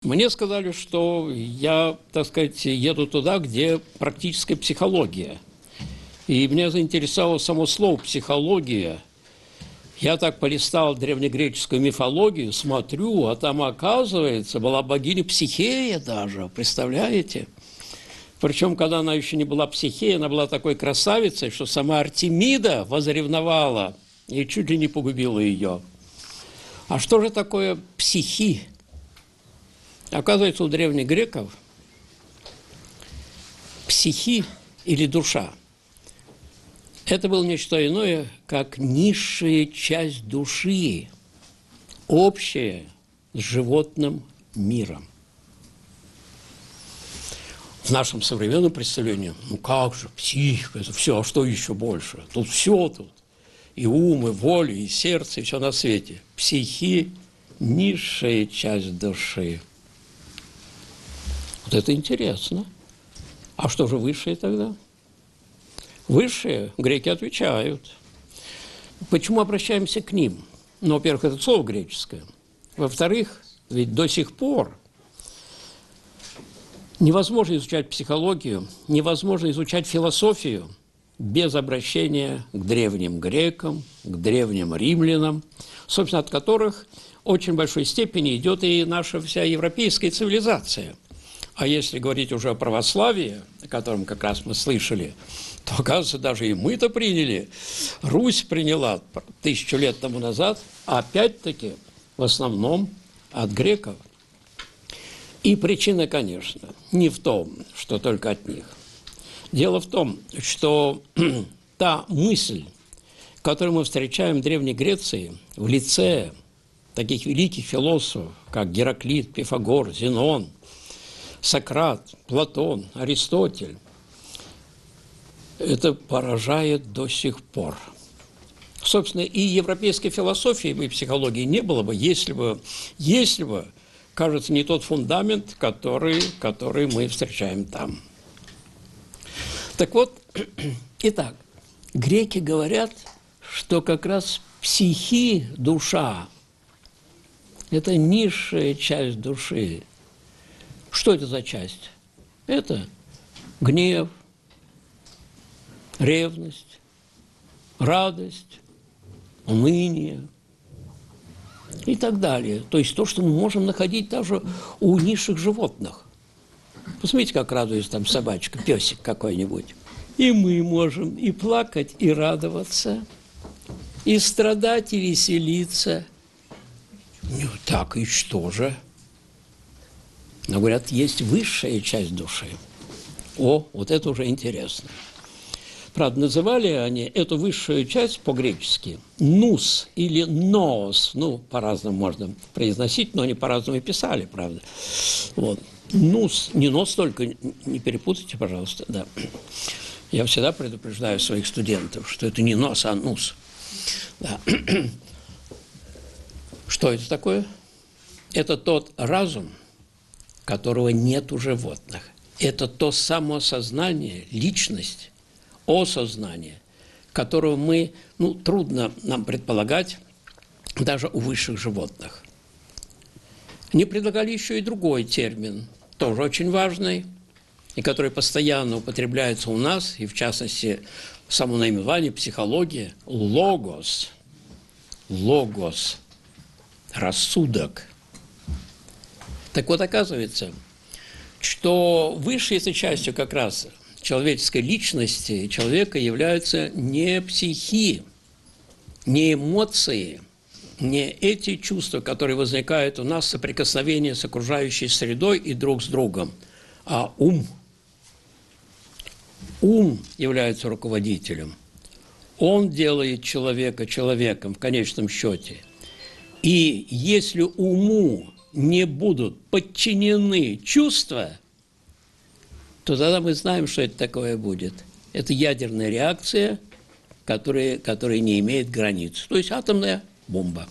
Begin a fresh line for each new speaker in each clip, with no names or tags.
Мне сказали, что я, так сказать, еду туда, где практическая психология. И меня заинтересовало само слово «психология». Я так полистал древнегреческую мифологию, смотрю, а там, оказывается, была богиня Психея даже, представляете? Причем, когда она еще не была Психея, она была такой красавицей, что сама Артемида возревновала и чуть ли не погубила ее. А что же такое психи? Оказывается, у древних греков психи или душа – это было нечто иное, как низшая часть души, общая с животным миром. В нашем современном представлении, ну как же, психика, это все, а что еще больше? Тут все тут. И ум, и воля, и сердце, и все на свете. Психи – низшая часть души. Вот это интересно. А что же высшее тогда? Высшие, греки отвечают. Почему обращаемся к ним? Ну, во-первых, это слово греческое. Во-вторых, ведь до сих пор невозможно изучать психологию, невозможно изучать философию без обращения к древним грекам, к древним римлянам, собственно, от которых в очень большой степени идет и наша вся европейская цивилизация. А если говорить уже о православии, о котором как раз мы слышали, то, оказывается, даже и мы-то приняли. Русь приняла 1000 лет тому назад, а опять-таки в основном от греков. И причина, конечно, не в том, что только от них. Дело в том, что та мысль, которую мы встречаем в Древней Греции в лице таких великих философов, как Гераклит, Пифагор, Зенон, Сократ, Платон, Аристотель, это поражает до сих пор. Собственно, и европейской философии, и психологии не было бы, если бы, кажется, не тот фундамент, который мы встречаем там. Так вот, итак, греки говорят, что как раз психи, душа, это низшая часть души. Что это за часть? Это гнев, ревность, радость, уныние и так далее. То есть то, что мы можем находить даже у низших животных. Посмотрите, как радуется там собачка, песик какой-нибудь. И мы можем и плакать, и радоваться, и страдать, и веселиться. Ну, так и что же? Но, говорят, есть высшая часть души. О, вот это уже интересно. Правда, называли они эту высшую часть по-гречески «нус» или «ноос». Ну, по-разному можно произносить, но они по-разному и писали, правда. Вот. «Нус», не «нос» только, не перепутайте, пожалуйста, да. Я всегда предупреждаю своих студентов, что это не «нос», а «нус». Да. Что это такое? Это тот разум, которого нет у животных. Это то самосознание, личность, осознание, которого мы, трудно нам предполагать даже у высших животных. Они предлагали еще и другой термин, тоже очень важный, и который постоянно употребляется у нас, и в частности, в самом наименовании психологии – логос. Логос – рассудок. Так вот, оказывается, что высшей этой частью как раз человеческой личности человека являются не психи, не эмоции, не эти чувства, которые возникают у нас в соприкосновении с окружающей средой и друг с другом, а ум. Ум является руководителем. Он делает человека человеком в конечном счете. И если уму не будут подчинены чувства, то тогда мы знаем, что это такое будет. Это ядерная реакция, которая не имеет границ. То есть атомная бомба.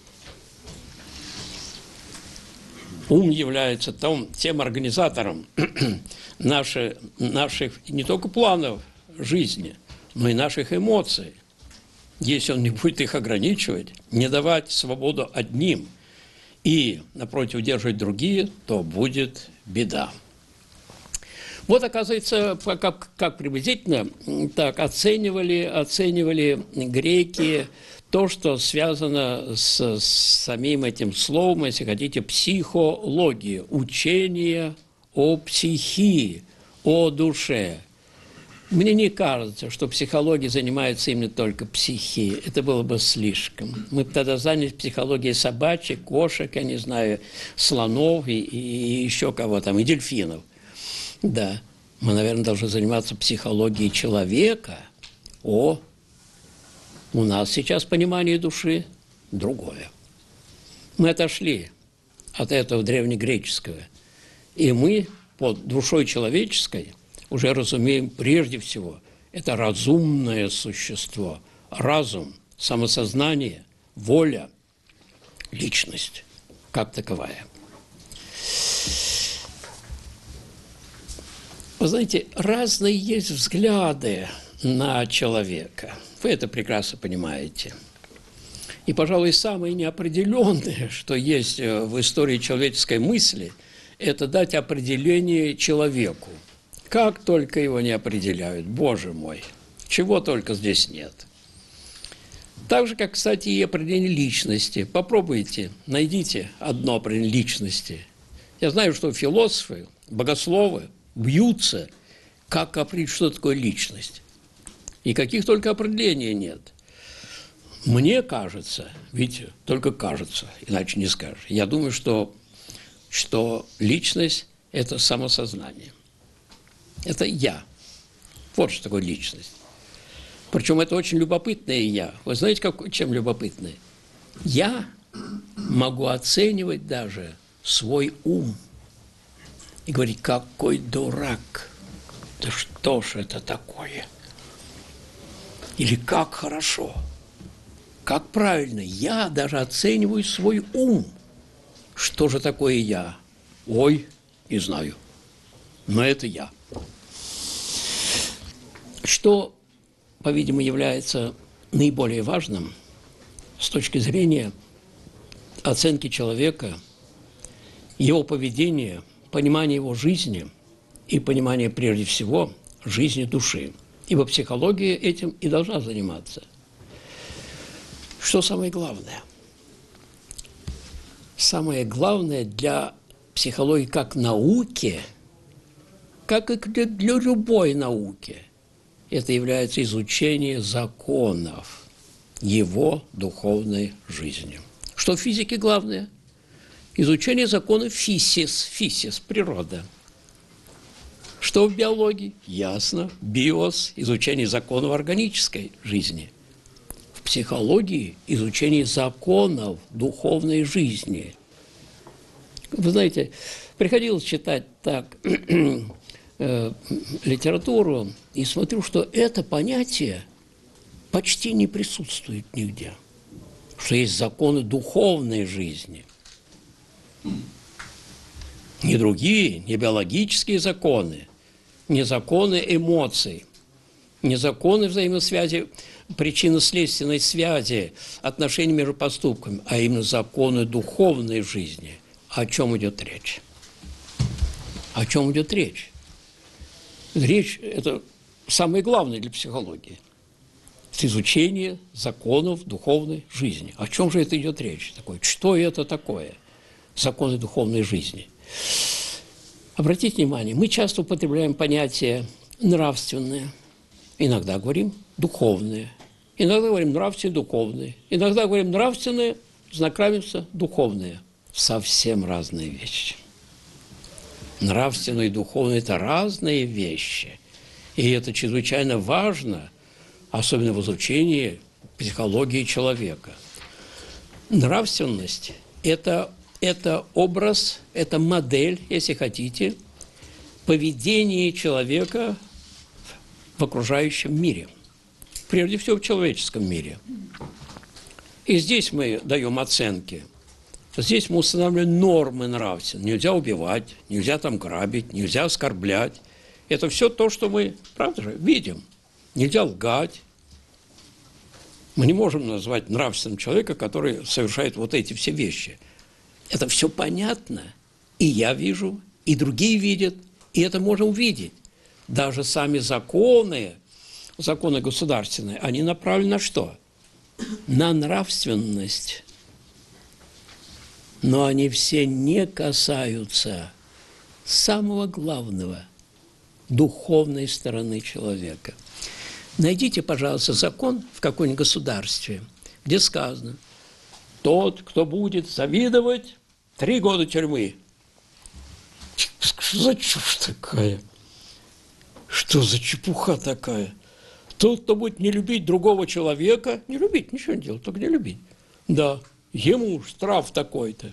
Ум является тем организатором наших не только планов жизни, но и наших эмоций. Если он не будет их ограничивать, не давать свободу одним и, напротив, удерживать другие, то будет беда. Вот, оказывается, как приблизительно так оценивали греки то, что связано с самим этим словом, если хотите, психология, учение о психии, о душе. Мне не кажется, что психологией занимается именно только психией. Это было бы слишком. Мы бы тогда занялись психологией собачек, кошек, я не знаю, слонов и еще кого там, и дельфинов. Да, мы, наверное, должны заниматься психологией человека. У нас сейчас понимание души другое. Мы отошли от этого древнегреческого, и мы под душой человеческой уже разумеем прежде всего, это разумное существо, разум, самосознание, воля, личность как таковая. Вы знаете, разные есть взгляды на человека. Вы это прекрасно понимаете. И, пожалуй, самое неопределенное, что есть в истории человеческой мысли, это дать определение человеку. Как только его не определяют, Боже мой, чего только здесь нет. Так же, как, кстати, и определение личности. Попробуйте, найдите одно определение личности. Я знаю, что философы, богословы бьются, как определить, что такое личность. И каких только определений нет. Мне кажется, видите, только кажется, иначе не скажешь. Я думаю, что личность – это самосознание. Это я. Вот что такое личность. Причем это очень любопытное я. Вы знаете, чем любопытное? Я могу оценивать даже свой ум и говорить, какой дурак, да что ж это такое? Или как хорошо, как правильно. Я даже оцениваю свой ум. Что же такое я? Ой, не знаю, но это я. Что, по-видимому, является наиболее важным с точки зрения оценки человека, его поведения, понимания его жизни и понимания, прежде всего, жизни души. Ибо психология этим и должна заниматься. Что самое главное? Самое главное для психологии как науки, как и для любой науки, это является изучение законов его духовной жизни. Что в физике главное? Изучение законов фисис, природа. Что в биологии? Ясно. Биос – изучение законов органической жизни. В психологии – изучение законов духовной жизни. Вы знаете, приходилось читать так литературу и смотрю, что это понятие почти не присутствует нигде. Что есть законы духовной жизни. Не другие, не биологические законы, не законы эмоций, не законы взаимосвязи, причинно-следственной связи, отношений между поступками, а именно законы духовной жизни. О чем идет речь? О чем идет речь? Речь – это самое главное для психологии. С изучения законов духовной жизни. О чем же это идет речь? Что это такое? Законы духовной жизни. Обратите внимание, мы часто употребляем понятие нравственное. Иногда говорим духовное. Иногда говорим нравственное, духовное. Иногда говорим нравственное, знакомимся, духовное. Совсем разные вещи. Нравственное и духовное – это разные вещи. И это чрезвычайно важно, особенно в изучении психологии человека. Нравственность – это образ, это модель, если хотите, поведения человека в окружающем мире. Прежде всего, в человеческом мире. И здесь мы даем оценки. Здесь мы устанавливаем нормы нравственные. Нельзя убивать, нельзя там грабить, нельзя оскорблять. Это все то, что мы, правда же, видим. Нельзя лгать. Мы не можем назвать нравственным человека, который совершает вот эти все вещи. Это все понятно. И я вижу, и другие видят, и это можно увидеть. Даже сами законы государственные, они направлены на что? На нравственность. Но они все не касаются самого главного – духовной стороны человека. Найдите, пожалуйста, закон в каком-нибудь государстве, где сказано: тот, кто будет завидовать, 3 года тюрьмы. Что за чушь такая? Что за чепуха такая? Тот, кто будет не любить другого человека, не любить, ничего не делать, только не любить. Да, ему штраф такой-то.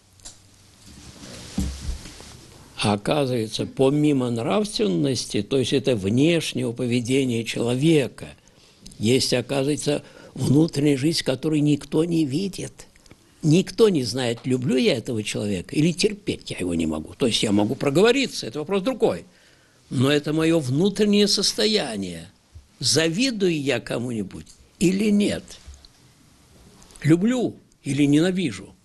А оказывается, помимо нравственности, то есть это внешнего поведения человека, есть, оказывается, внутренняя жизнь, которую никто не видит. Никто не знает, люблю я этого человека или терпеть я его не могу. То есть я могу проговориться, это вопрос другой. Но это мое внутреннее состояние. Завидую я кому-нибудь или нет? Люблю или ненавижу?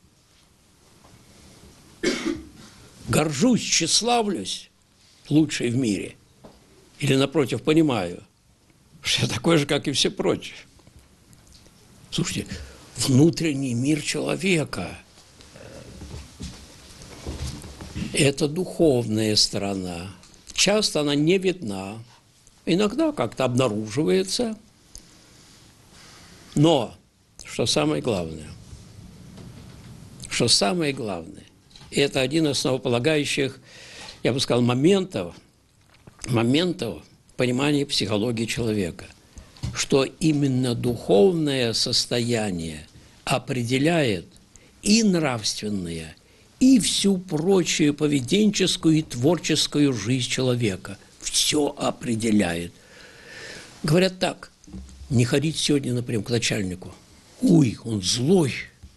Горжусь, тщеславлюсь, лучший в мире? Или, напротив, понимаю, что я такой же, как и все прочие? Слушайте, внутренний мир человека – это духовная сторона. Часто она не видна, иногда как-то обнаруживается. Но, что самое главное, это один из основополагающих, я бы сказал, моментов понимания психологии человека, что именно духовное состояние определяет и нравственное, и всю прочую поведенческую и творческую жизнь человека. Все определяет. Говорят так: не ходить сегодня, например, к начальнику. Ой, он злой.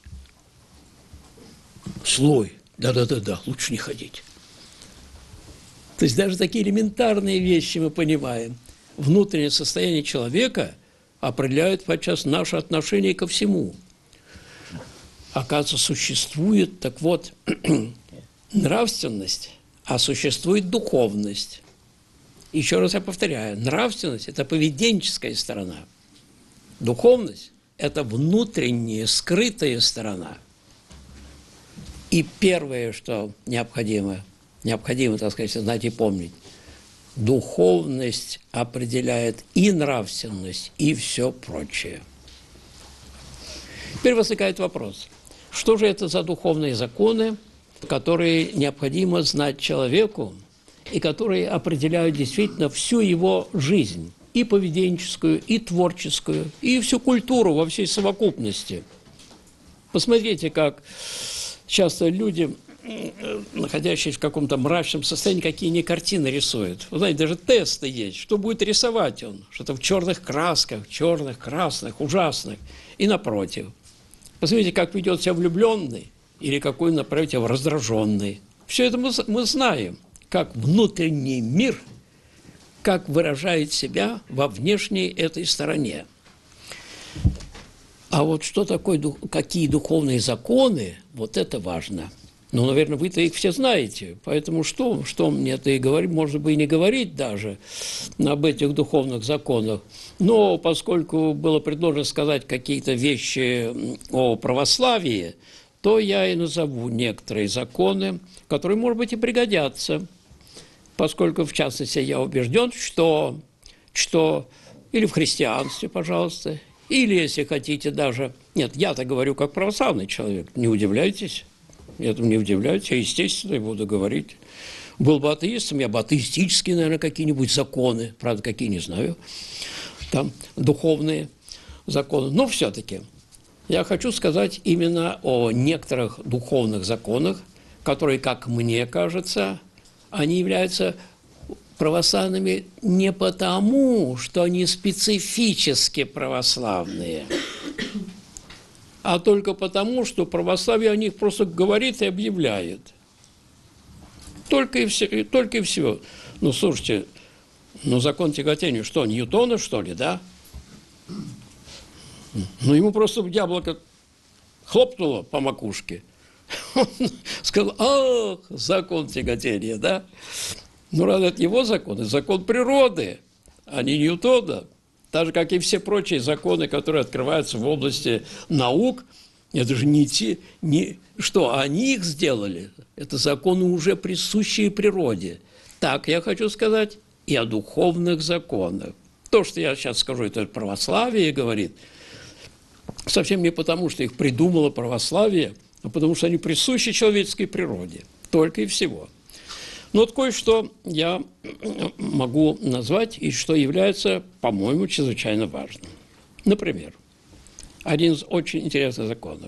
Злой. Да, лучше не ходить. То есть даже такие элементарные вещи мы понимаем. Внутреннее состояние человека определяет подчас наше отношение ко всему. Оказывается, существует, так вот, нравственность, а существует духовность. Еще раз я повторяю, нравственность – это поведенческая сторона. Духовность – это внутренняя, скрытая сторона. И первое, что необходимо, так сказать, знать и помнить, духовность определяет и нравственность, и все прочее. Теперь возникает вопрос, что же это за духовные законы, которые необходимо знать человеку, и которые определяют действительно всю его жизнь, и поведенческую, и творческую, и всю культуру во всей совокупности. Посмотрите, как часто люди, находящиеся в каком-то мрачном состоянии, какие-нибудь картины рисуют. Вы знаете, даже тесты есть, что будет рисовать он, что-то в черных красках, черных, красных, ужасных, и напротив. Посмотрите, как ведет себя влюбленный, или какой напротив раздраженный. Все это мы знаем, как внутренний мир, как выражает себя во внешней этой стороне. А вот что такое, какие духовные законы, вот это важно. Ну, наверное, вы-то их все знаете, поэтому что мне-то и говорить, может быть, и не говорить даже об этих духовных законах. Но поскольку было предложено сказать какие-то вещи о православии, то я и назову некоторые законы, которые, может быть, и пригодятся, поскольку, в частности, я убежден, что или в христианстве, пожалуйста, или, если хотите, даже... Нет, я-то говорю как православный человек, не удивляйтесь. Этому не удивляйтесь, я, естественно, и буду говорить. Был бы атеистом, я бы атеистические, наверное, какие-нибудь законы, правда, какие, не знаю, там, духовные законы. Но все-таки я хочу сказать именно о некоторых духовных законах, которые, как мне кажется, они являются православными не потому, что они специфически православные, а только потому, что православие о них просто говорит и объявляет. Только и всего. Ну, слушайте, закон тяготения, что, Ньютона, что ли, да? Ну, ему просто яблоко хлопнуло по макушке, Он сказал: ах, закон тяготения, да? Ну, раз это его закон, это закон природы, а не Ньютона. Так же, как и все прочие законы, которые открываются в области наук, это же не те, что они их сделали. Это законы, уже присущие природе. Так я хочу сказать и о духовных законах. То, что я сейчас скажу, это православие говорит, совсем не потому, что их придумало православие, а потому что они присущи человеческой природе. Только и всего. Но вот кое-что я могу назвать, и что является, по-моему, чрезвычайно важным. Например, один из очень интересных законов.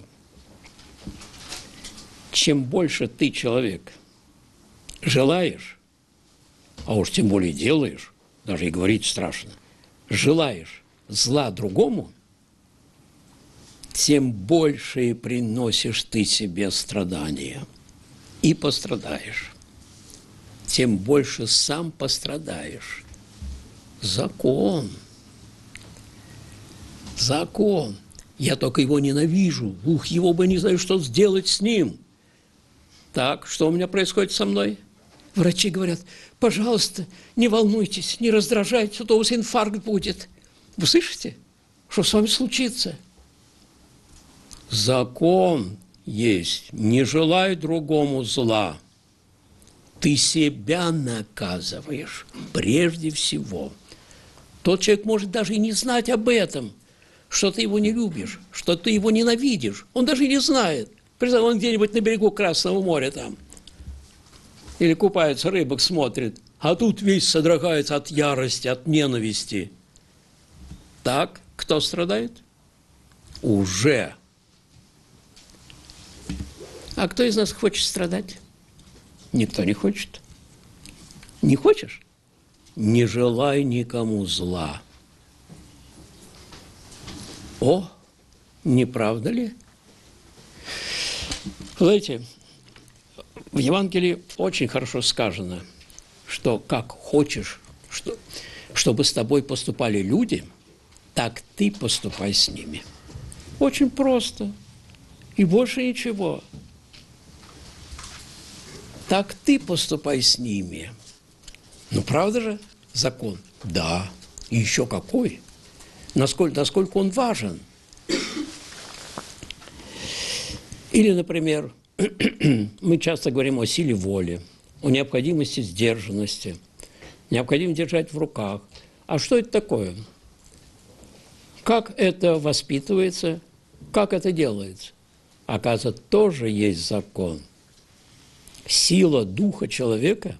Чем больше ты, человек, желаешь, а уж тем более делаешь, даже и говорить страшно, желаешь зла другому, тем больше приносишь ты себе страдания и пострадаешь. Тем больше сам пострадаешь. Закон. Закон. Я только его ненавижу. Ух, его бы не знаю, что сделать с ним. Так, что у меня происходит со мной? Врачи говорят: пожалуйста, не волнуйтесь, не раздражайтесь, а то у вас инфаркт будет. Вы слышите, что с вами случится? Закон есть: не желай другому зла. Ты себя наказываешь прежде всего. Тот человек может даже и не знать об этом, что ты его не любишь, что ты его ненавидишь. Он даже и не знает. Представь, он где-нибудь на берегу Красного моря там. Или купается, рыбок смотрит. А тут весь содрогается от ярости, от ненависти. Так, кто страдает? Уже. А кто из нас хочет страдать? Никто не хочет. Не хочешь? Не желай никому зла. О, не правда ли? Знаете, в Евангелии очень хорошо сказано, что как хочешь, чтобы с тобой поступали люди, так ты поступай с ними. Очень просто. И больше ничего. Так ты поступай с ними. Ну, правда же закон? Да. И еще какой? Насколько он важен? Или, например, мы часто говорим о силе воли, о необходимости сдержанности, необходимо держать в руках. А что это такое? Как это воспитывается? Как это делается? Оказывается, тоже есть закон. Сила духа человека,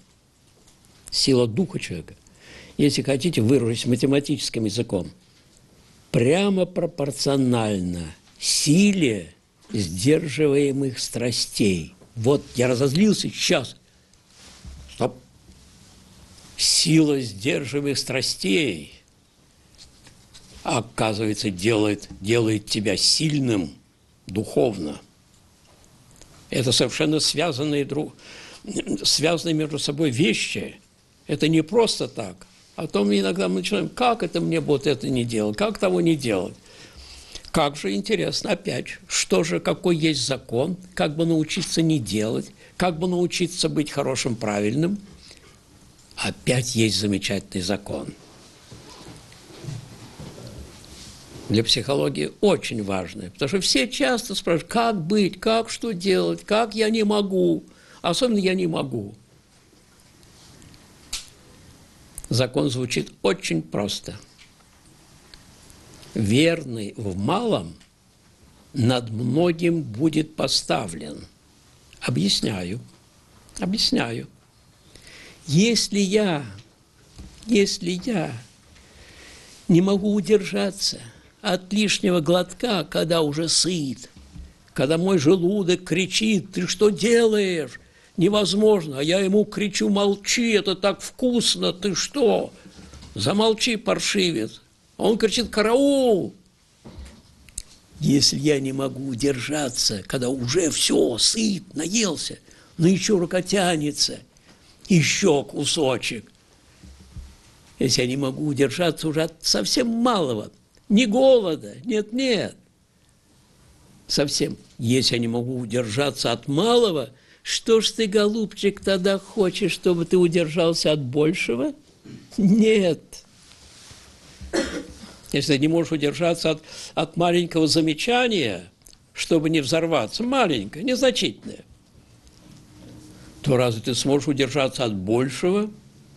если хотите выразить математическим языком, прямо пропорциональна силе сдерживаемых страстей. Вот я разозлился, сейчас. Стоп. Сила сдерживаемых страстей, оказывается, делает тебя сильным духовно. Это совершенно связанные между собой вещи. Это не просто так. А то мы иногда начинаем: как это мне вот это не делать, как того не делать. Как же интересно, опять, какой есть закон, как бы научиться не делать, как бы научиться быть хорошим, правильным. Опять есть замечательный закон. Для психологии очень важный, потому что все часто спрашивают: как быть, как что делать, как я не могу, особенно я не могу. Закон звучит очень просто. Верный в малом над многим будет поставлен. Объясняю. Если я не могу удержаться от лишнего глотка, когда уже сыт, когда мой желудок кричит: ты что делаешь? Невозможно. А я ему кричу: молчи, это так вкусно, ты что? Замолчи, паршивец. А он кричит: караул. Если я не могу удержаться, когда уже все, сыт, наелся, но еще рука тянется, еще кусочек. Если я не могу удержаться уже от совсем малого, не голода, нет, совсем. Если я не могу удержаться от малого, что ж ты, голубчик, тогда хочешь, чтобы ты удержался от большего? Нет. Если ты не можешь удержаться от маленького замечания, чтобы не взорваться, маленькое, незначительное, то разве ты сможешь удержаться от большего?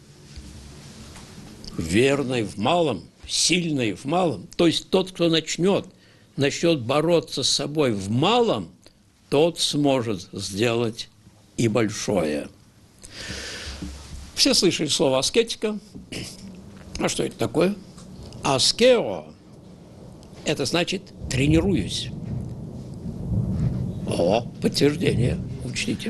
Верный в малом, сильный в малом. То есть тот, кто начнет бороться с собой в малом, тот сможет сделать и большое. Все слышали слово аскетика. А что это такое? Аскео – это значит тренируюсь. О, подтверждение, учтите.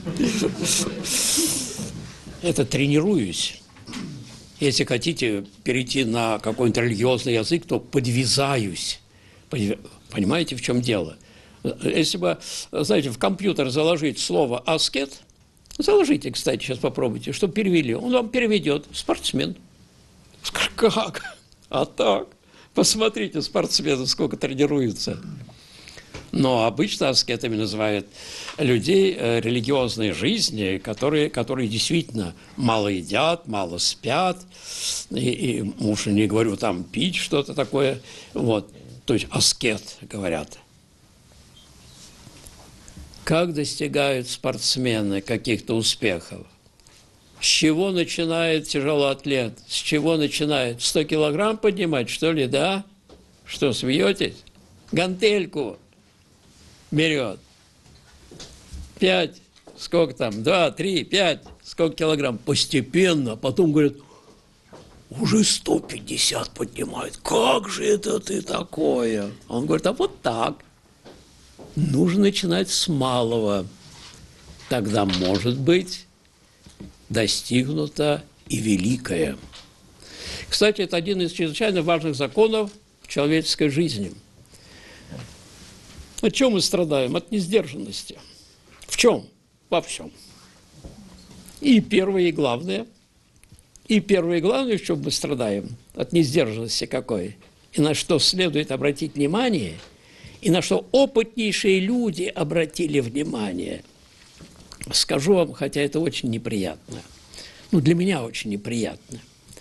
Это тренируюсь. Если хотите перейти на какой-нибудь религиозный язык, то подвязаюсь. Понимаете, в чем дело? Если бы, знаете, в компьютер заложить слово «аскет», заложите, кстати, сейчас попробуйте, чтобы перевели. Он вам переведет «спортсмен». Как? А так? Посмотрите, спортсмены сколько тренируются. Но обычно аскетами называют людей религиозной жизни, которые действительно мало едят, мало спят, и уж не говорю там пить что-то такое, вот. То есть аскет, говорят. Как достигают спортсмены каких-то успехов? С чего начинает тяжелоатлет? С чего начинает? 100 килограмм поднимать, что ли, да? Что, смеетесь? Гантельку берет. 5, сколько там? 2, 3, 5, сколько килограмм? Постепенно. Потом говорят, уже 150 поднимает. Как же это ты такое? Он говорит, а вот так. Нужно начинать с малого. Тогда, может быть, достигнуто и великое. Кстати, это один из чрезвычайно важных законов в человеческой жизни. От чего мы страдаем? От несдержанности. В чем? Во всем. И первое, и главное, в чем мы страдаем, от несдержанности какой, и на что следует обратить внимание, и на что опытнейшие люди обратили внимание. Скажу вам, хотя это очень неприятно. Ну, для меня очень неприятно.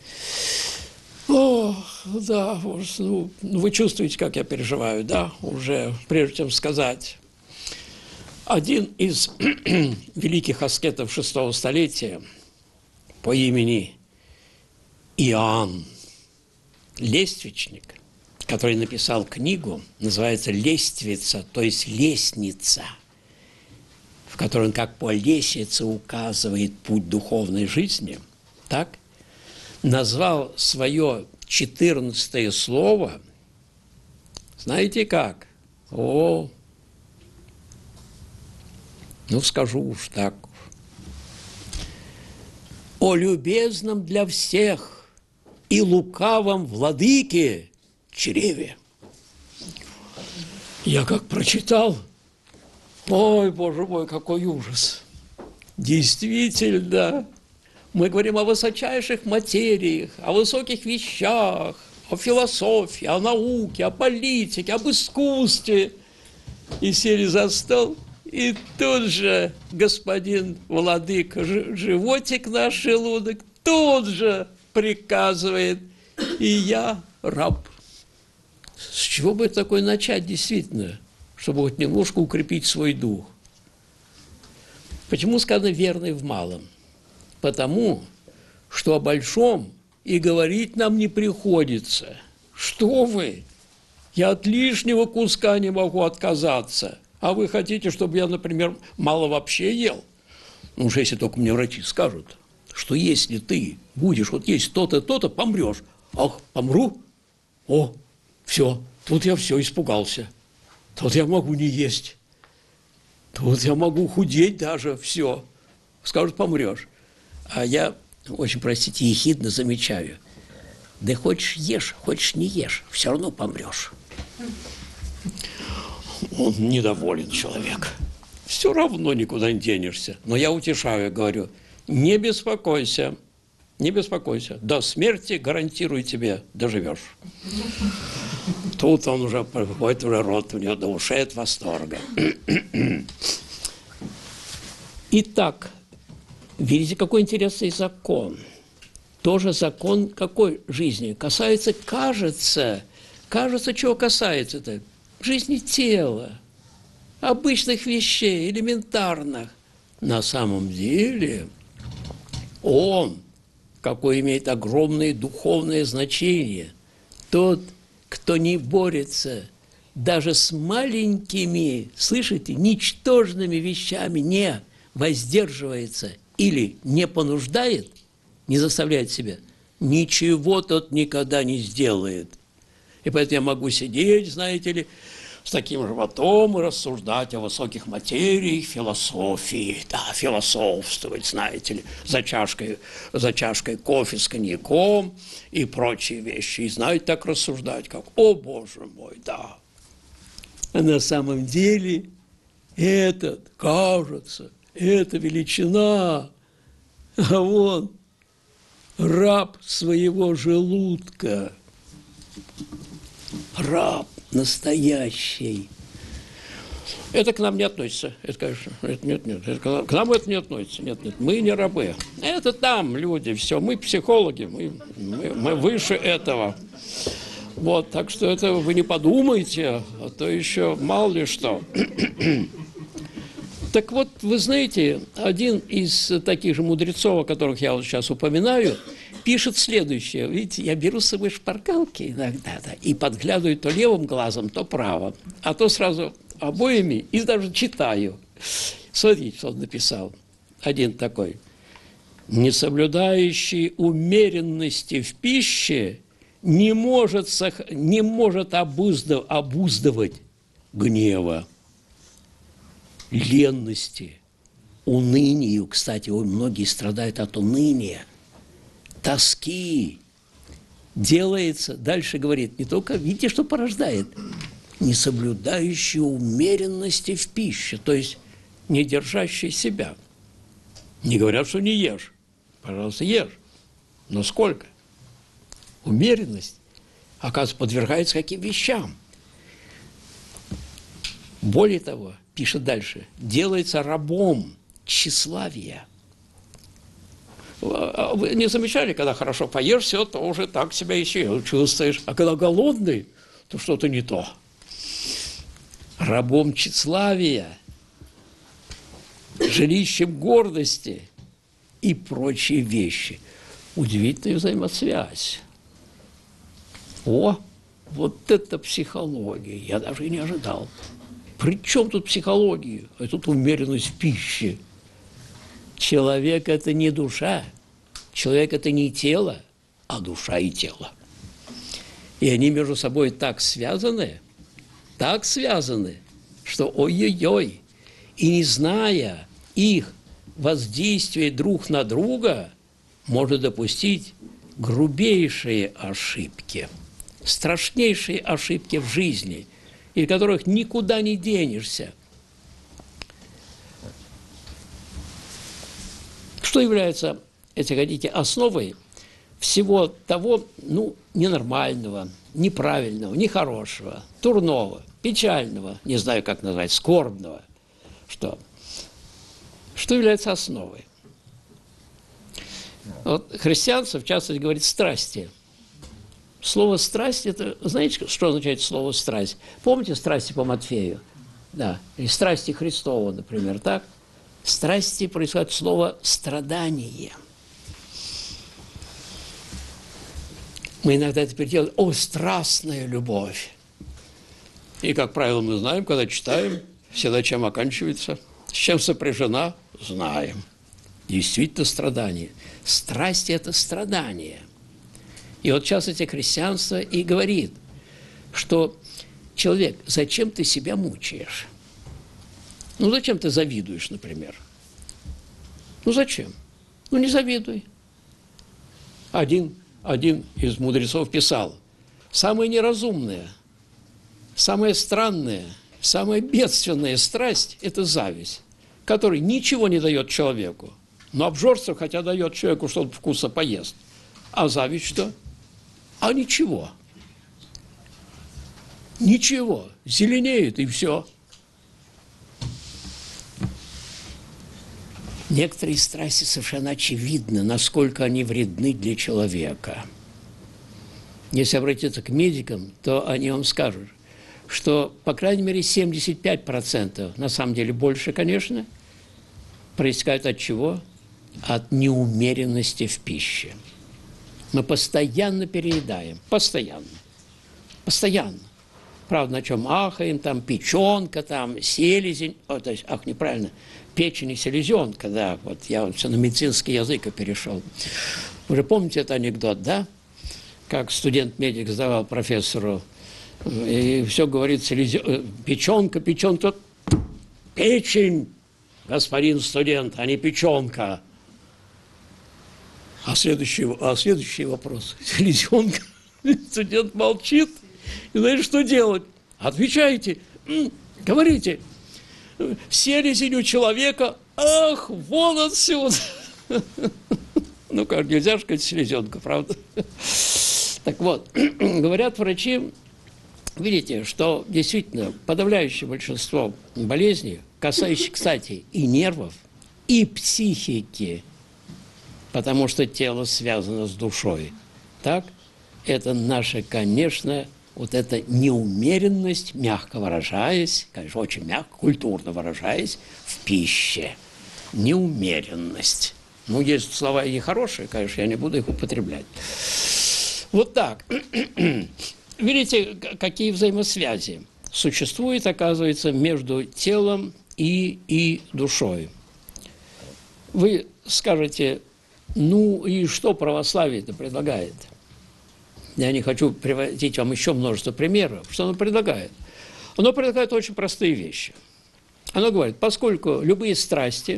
О, да, ну, вы чувствуете, как я переживаю, да, уже, прежде чем сказать. Один из великих аскетов 6-го столетия по имени Иоанн Лествичник, который написал книгу, называется «Лествица», то есть «Лестница», в которой он как по лестнице указывает путь духовной жизни, так, назвал свое 14-е слово, знаете как? Ну скажу уж так. «О любезном для всех и лукавом владыке чреве». Я как прочитал, ой, Боже мой, какой ужас. Действительно, мы говорим о высочайших материях, о высоких вещах, о философии, о науке, о политике, об искусстве. И сели за стол, и тут же господин владыка, животик наш, желудок, тут же приказывает, и я раб. С чего бы такое начать действительно, чтобы хоть немножко укрепить свой дух? Почему сказано «верный в малом»? Потому что о большом и говорить нам не приходится. Что вы? Я от лишнего куска не могу отказаться. А вы хотите, чтобы я, например, мало вообще ел? Ну уж если только мне врачи скажут, что если ты будешь вот есть то-то, то-то, помрешь. Ах, помру? О, все, тут я все испугался. Тут я могу не есть. Тут я могу худеть даже, все. Скажут, помрешь. А я, очень, простите, ехидно замечаю. Да хочешь ешь, хочешь не ешь, все равно помрешь. Он недоволен человек. Все равно никуда не денешься. Но я утешаю, говорю, не беспокойся, не беспокойся, до смерти, гарантирую тебе, доживешь. Тут он уже приходит, уже рот у него до ушей от восторга. Итак, видите, какой интересный закон. Тоже закон какой жизни? Касается, кажется, чего касается-то? Жизни тела, обычных вещей, элементарных. На самом деле он, какое имеет огромное духовное значение, тот, кто не борется даже с маленькими, слышите, ничтожными вещами, не воздерживается или не понуждает, не заставляет себя, ничего тот никогда не сделает. И поэтому я могу сидеть, знаете ли, с таким животом и рассуждать о высоких материях, философии, да, философствовать, знаете ли, за чашкой кофе с коньяком и прочие вещи. И, знаете, так рассуждать, как, о, Боже мой, да. А на самом деле кажется, это величина, а он раб своего желудка, раб настоящий. Это к нам не относится. Это, конечно, нет. К нам это не относится. Нет. Мы не рабы. Это там люди, все. Мы психологи, мы выше этого. Вот, так что это вы не подумайте, а то еще мало ли что. Так вот, вы знаете, один из таких же мудрецов, о которых я вот сейчас упоминаю, пишет следующее. Видите, я беру с собой шпаргалки иногда, да, и подглядываю то левым глазом, то правым, а то сразу обоими и даже читаю. Смотрите, что он написал. Один такой. «Не соблюдающий умеренности в пище не может обуздывать гнева, ленности, унынию». Кстати, многие страдают от уныния, тоски. Делается, дальше говорит, не только, видите, что порождает, не соблюдающий умеренности в пище, то есть не держащий себя. Не говорят, что не ешь. Пожалуйста, ешь. Но сколько? Умеренность, оказывается, подвергается каким вещам. Более того, пишет дальше, делается рабом тщеславия. Вы не замечали, когда хорошо поешь, все, то уже так себя еще чувствуешь. А когда голодный, то что-то не то. Рабом тщеславия, жилищем гордости и прочие вещи. Удивительная взаимосвязь. О, вот это психология, я даже и не ожидал. При чем тут психология? А тут умеренность в пище. Человек – это не душа, человек – это не тело, а душа и тело. И они между собой так связаны, что ой-ой-ой. И не зная их воздействия друг на друга, можно допустить грубейшие ошибки, страшнейшие ошибки в жизни, из которых никуда не денешься. Что является, если хотите, основой всего того, ненормального, неправильного, нехорошего, дурного, печального, не знаю, как назвать, скорбного, что является основой? Вот христианство, в частности, говорит страсти. Слово «страсть» – это, знаете, что означает слово «страсть»? Помните страсти по Матфею? Да, или страсти Христова, например, так? Страсти происходит от слова «страдание». Мы иногда это переделываем: «О, страстная любовь!» И, как правило, мы знаем, когда читаем, всегда чем оканчивается, с чем сопряжена, знаем. Действительно страдание. Страсть – это страдание. И вот, в частности, христианство и говорит, что человек, зачем ты себя мучаешь? Зачем ты завидуешь, например? Зачем? Не завидуй. Один из мудрецов писал: самая неразумная, самая странная, самая бедственная страсть – это зависть, которая ничего не дает человеку, Но обжорство хотя дает человеку что-то вкуса поест. А зависть что? А ничего. Ничего. Зеленеет и все. Некоторые страсти совершенно очевидно, насколько они вредны для человека. Если обратиться к медикам, то они вам скажут, что, по крайней мере, 75%, на самом деле больше, конечно, проистекают от чего? От неумеренности в пище. Мы постоянно переедаем, постоянно. Правда, на чем ахаем, там печенка, там селезень, то есть, неправильно, печень и селезенка, да, вот я все на медицинский язык и перешел. Вы же помните этот анекдот, да? Как студент-медик сдавал профессору, и все говорит, печенка, печень, господин студент, а не печенка. А следующий вопрос. Селезенка. Студент молчит. И знаете, что делать? Отвечайте. Говорите. Селезень у человека. Ах, вон отсюда. Ну как, нельзя же сказать селезенка, правда? Так вот, говорят врачи, видите, что действительно подавляющее большинство болезней, касающихся, кстати, и нервов, и психики, потому что тело связано с душой. Так? Это наша, конечно, вот эта неумеренность, мягко выражаясь, конечно, очень мягко, культурно выражаясь, в пище. Неумеренность. Ну, есть слова и хорошие, конечно, я не буду их употреблять. Вот так. Видите, какие взаимосвязи существуют, оказывается, между телом и душой. Вы скажете, ну и что православие-то предлагает? Я не хочу приводить вам еще множество примеров. Что оно предлагает? Оно предлагает очень простые вещи. Оно говорит, поскольку любые страсти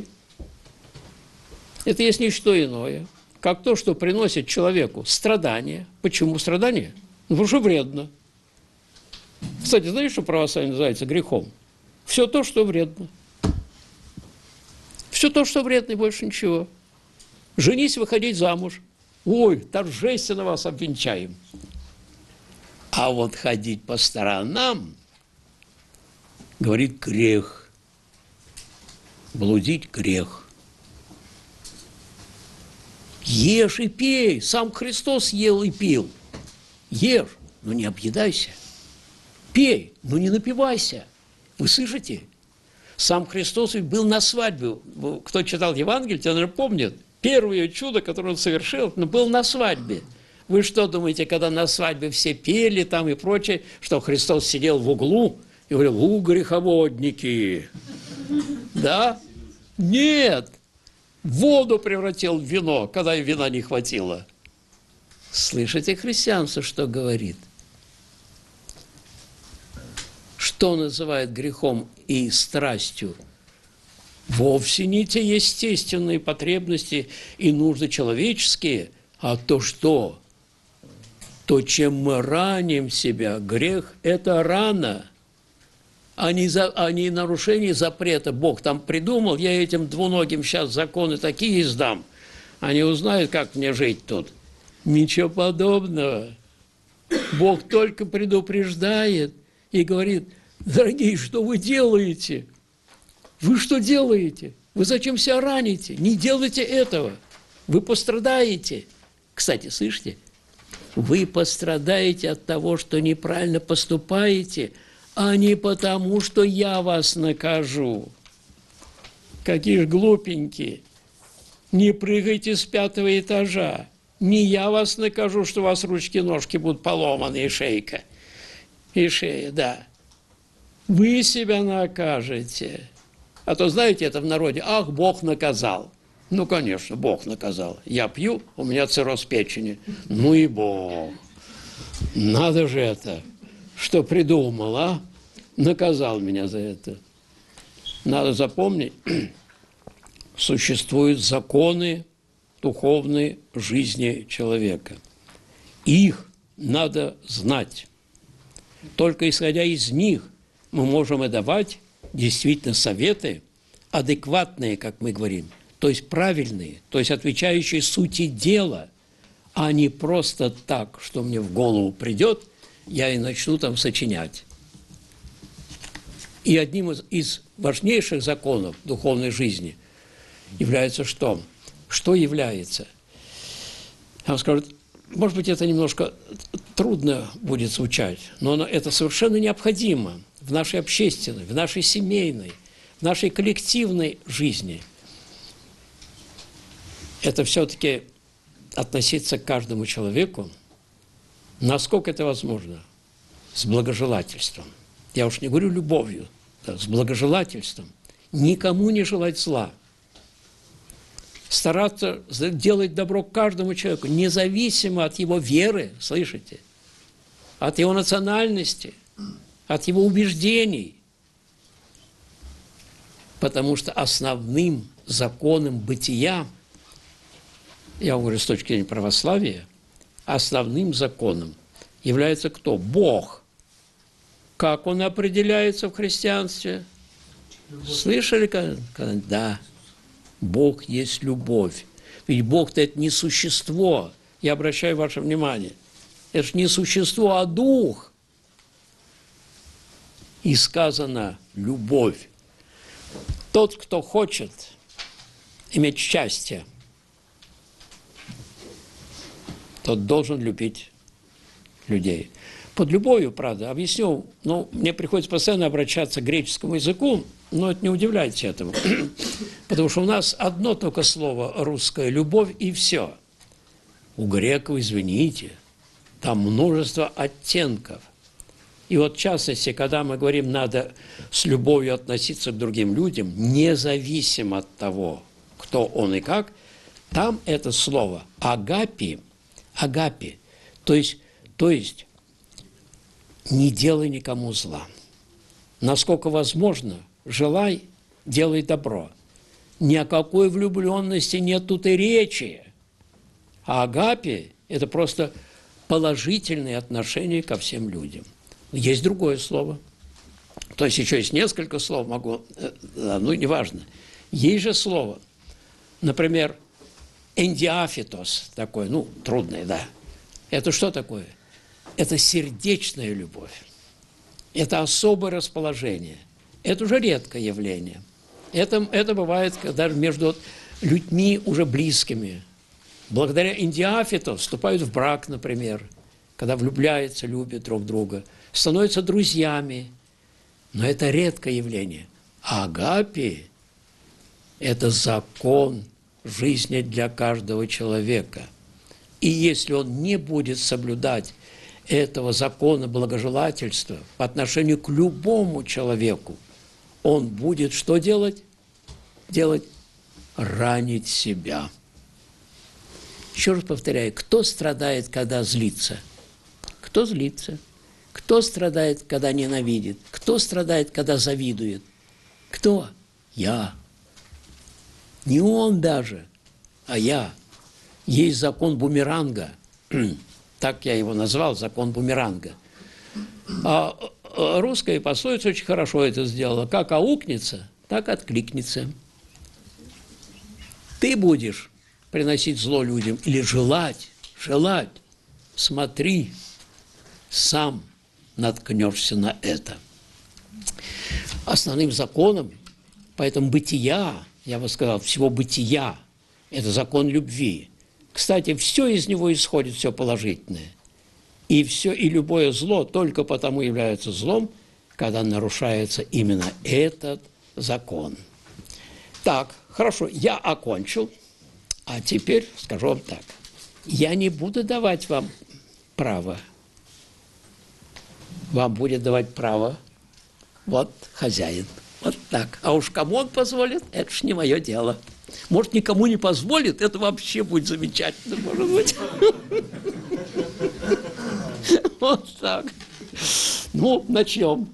– это есть не что иное, как то, что приносит человеку страдания. Почему страдания? Ну, потому что вредно. Кстати, знаете, что православие называется грехом? Все то, что вредно. Все то, что вредно, и больше ничего. Женись, выходить замуж. Ой, торжественно вас обвенчаем. А вот ходить по сторонам, говорит, грех. Блудить – грех. Ешь и пей. Сам Христос ел и пил. Ешь, но не объедайся. Пей, но не напивайся. Вы слышите? Сам Христос ведь был на свадьбе. Кто читал Евангелие, те, наверное, помнят. Первое чудо, которое он совершил, был на свадьбе. Вы что думаете, когда на свадьбе все пели там и прочее, что Христос сидел в углу и говорил, греховодники. Да? Нет. Воду превратил в вино, когда и вина не хватило. Слышите, христианство, что говорит? Что называет грехом и страстью? Вовсе не те естественные потребности и нужды человеческие, а то что? То, чем мы раним себя, грех – это рана, а не нарушение запрета. Бог там придумал, я этим двуногим сейчас законы такие издам, они узнают, как мне жить тут. Ничего подобного. Бог только предупреждает и говорит, дорогие, что вы делаете? Вы что делаете? Вы зачем себя раните? Не делайте этого. Вы пострадаете. Кстати, слышите? Вы пострадаете от того, что неправильно поступаете, а не потому, что я вас накажу. Какие ж глупенькие. Не прыгайте с 5-го этажа. Не я вас накажу, что у вас ручки-ножки будут поломаны и шейка. И шея, да. Вы себя накажете. А то, знаете, это в народе, ах, Бог наказал. Ну, конечно, Бог наказал. Я пью, у меня цирроз печени. Ну и Бог. Надо же это, что придумал, а? Наказал меня за это. Надо запомнить, существуют законы духовной жизни человека. Их надо знать. Только исходя из них мы можем и давать действительно советы, адекватные, как мы говорим, то есть правильные, то есть отвечающие сути дела, а не просто так, что мне в голову придет, я и начну там сочинять. И одним из важнейших законов духовной жизни является что? Что является? Я вам скажу, может быть, это немножко трудно будет звучать, но это совершенно необходимо в нашей общественной, в нашей семейной, в нашей коллективной жизни. Это все-таки относиться к каждому человеку, насколько это возможно, с благожелательством. Я уж не говорю любовью, да, с благожелательством. Никому не желать зла. Стараться делать добро каждому человеку, независимо от его веры, слышите, от его национальности, от его убеждений. Потому что основным законом бытия, я говорю с точки зрения православия, основным законом является кто? Бог. Как он определяется в христианстве? Слышали когда-нибудь? Да. Бог есть любовь. Ведь Бог-то это не существо. Я обращаю ваше внимание. Это же не существо, а дух. И сказано любовь. Тот, кто хочет иметь счастье, тот должен любить людей. Под любовью, правда, объясню, мне приходится постоянно обращаться к греческому языку, но это не удивляйтесь этому, потому что у нас одно только слово русское – любовь, и все. У греков, извините, там множество оттенков. И вот в частности, когда мы говорим, надо с любовью относиться к другим людям, независимо от того, кто он и как, там это слово агапи, то есть не делай никому зла. Насколько возможно, желай, делай добро. Ни о какой влюбленности нет тут и речи. А агапе – это просто положительные отношения ко всем людям. Есть другое слово. То есть еще есть несколько слов, неважно. Есть же слово. Например, эндиафитос такой, трудное, да. Это что такое? Это сердечная любовь. Это особое расположение. Это уже редкое явление. Это бывает даже между людьми уже близкими. Благодаря эндиафитос вступают в брак, например, когда влюбляются, любят друг друга, становятся друзьями. Но это редкое явление. А агапе – это закон жизни для каждого человека. И если он не будет соблюдать этого закона благожелательства по отношению к любому человеку, он будет что делать? Ранить себя. Еще раз повторяю, кто страдает, когда злится? Кто злится? Кто страдает, когда ненавидит? Кто страдает, когда завидует? Кто? Я. Не он даже, а я. Есть закон бумеранга. Так я его назвал, закон бумеранга. А русская пословица очень хорошо это сделала. Как аукнется, так откликнется. Ты будешь приносить зло людям или желать, смотри, сам наткнешься на это. Основным законом, поэтому бытия, я бы сказал, всего бытия, это закон любви. Кстати, все из него исходит, все положительное. И любое зло только потому является злом, когда нарушается именно этот закон. Так, хорошо, я окончил, а теперь скажу вам так. Я не буду давать вам право. Вам будет давать право вот хозяин. Вот так. А уж кому он позволит, это ж не мое дело. Может, никому не позволит, это вообще будет замечательно, может быть. Вот так. Начнем.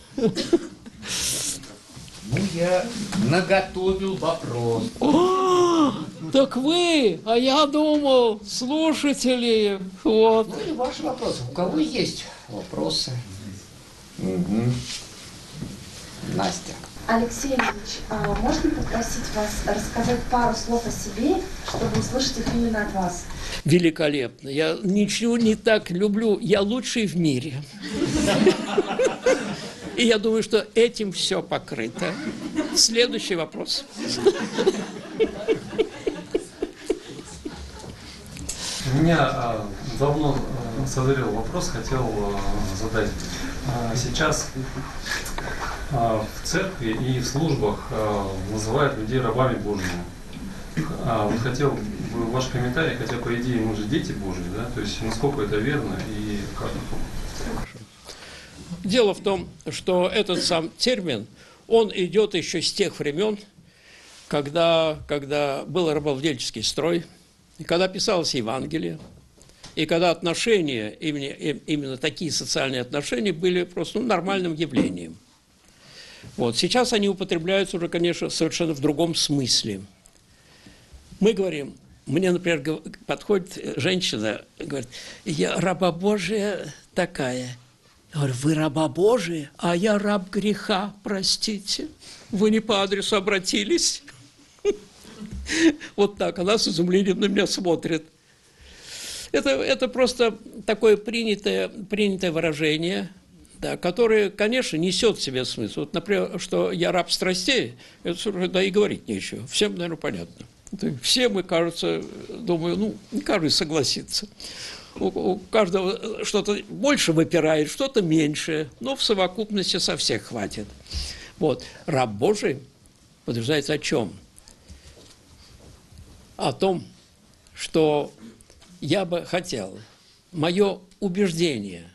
Я наготовил вопрос.
Так вы, а я думал, слушатели. Вот.
И ваши вопросы. У кого есть вопросы? Настя.
Алексей Ильич, можно попросить вас рассказать пару слов о себе, чтобы услышать их именно от вас?
Великолепно. Я ничего не так люблю. Я лучший в мире. И я думаю, что этим все покрыто. Следующий вопрос.
У меня давно созрел вопрос, хотел задать. Сейчас в церкви и в службах называют людей рабами Божьими. Вот хотел бы ваш комментарий, хотя по идее мы же дети Божьи, да? То есть насколько это верно и как?
Дело в том, что этот сам термин, он идет еще с тех времен, когда был рабовладельческий строй, и когда писалось Евангелие, и когда отношения, именно такие социальные отношения, были просто нормальным явлением. Вот. Сейчас они употребляются уже, конечно, совершенно в другом смысле. Мы говорим, мне, например, подходит женщина, говорит, я раба Божия такая. Я говорю, вы раба Божия, а я раб греха, простите. Вы не по адресу обратились. Вот так, она с изумлением на меня смотрит. Это просто такое принятое выражение, да, которое, конечно, несет в себе смысл. Вот, например, что я раб страстей, это да и говорить нечего. Всем, наверное, понятно. Все мы, кажется, думаю, ну, каждый согласится. У каждого что-то больше выпирает, что-то меньше, но в совокупности со всех хватит. Вот. Раб Божий подтверждается о чем? О том, что я бы хотел, мое убеждение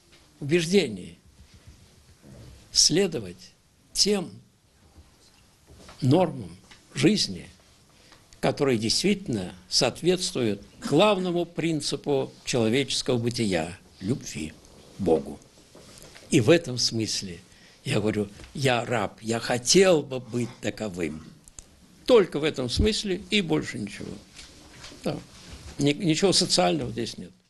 следовать тем нормам жизни, которые действительно соответствуют главному принципу человеческого бытия – любви к Богу. И в этом смысле я говорю, я раб, я хотел бы быть таковым. Только в этом смысле и больше ничего. Да. Ничего социального здесь нет.